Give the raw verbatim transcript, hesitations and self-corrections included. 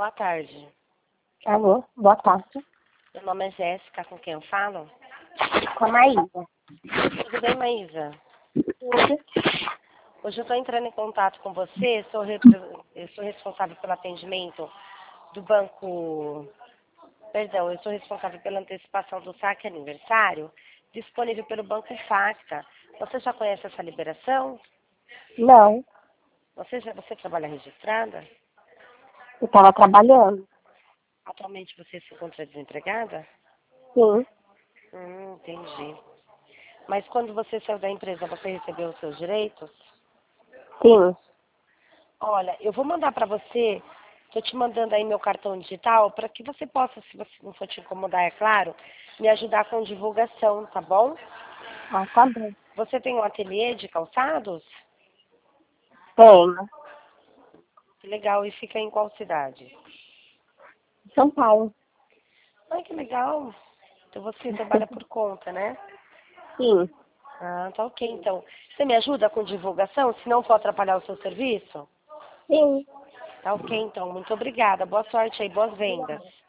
boa tarde. Alô, boa tarde. Meu nome é Jéssica, com quem eu falo? Com a Maísa. Tudo bem, Maísa? Tudo. Hoje eu estou entrando em contato com você, sou, repre... eu sou responsável pelo atendimento do banco... Perdão, eu sou responsável pela antecipação do saque aniversário, disponível pelo Banco Facta. Você já conhece essa liberação? Não, Você, já... você trabalha registrada? eu estava trabalhando. Atualmente você se encontra desempregada? Sim, Hum, entendi. Mas quando você saiu da empresa, você recebeu os seus direitos? sim. Olha, eu vou mandar para você, estou te mandando aí meu cartão digital, para que você possa, se você não for te incomodar, é claro, me ajudar com divulgação, tá bom? Ah, tá bom. Você tem um ateliê de calçados? Tenho. Que legal, e fica em qual cidade? São Paulo. Ai, que legal. Então você trabalha por conta, né? Sim, Ah, tá ok, então. Você me ajuda com divulgação, se não for atrapalhar o seu serviço? sim. Tá ok, então. Muito obrigada. Boa sorte aí, boas vendas.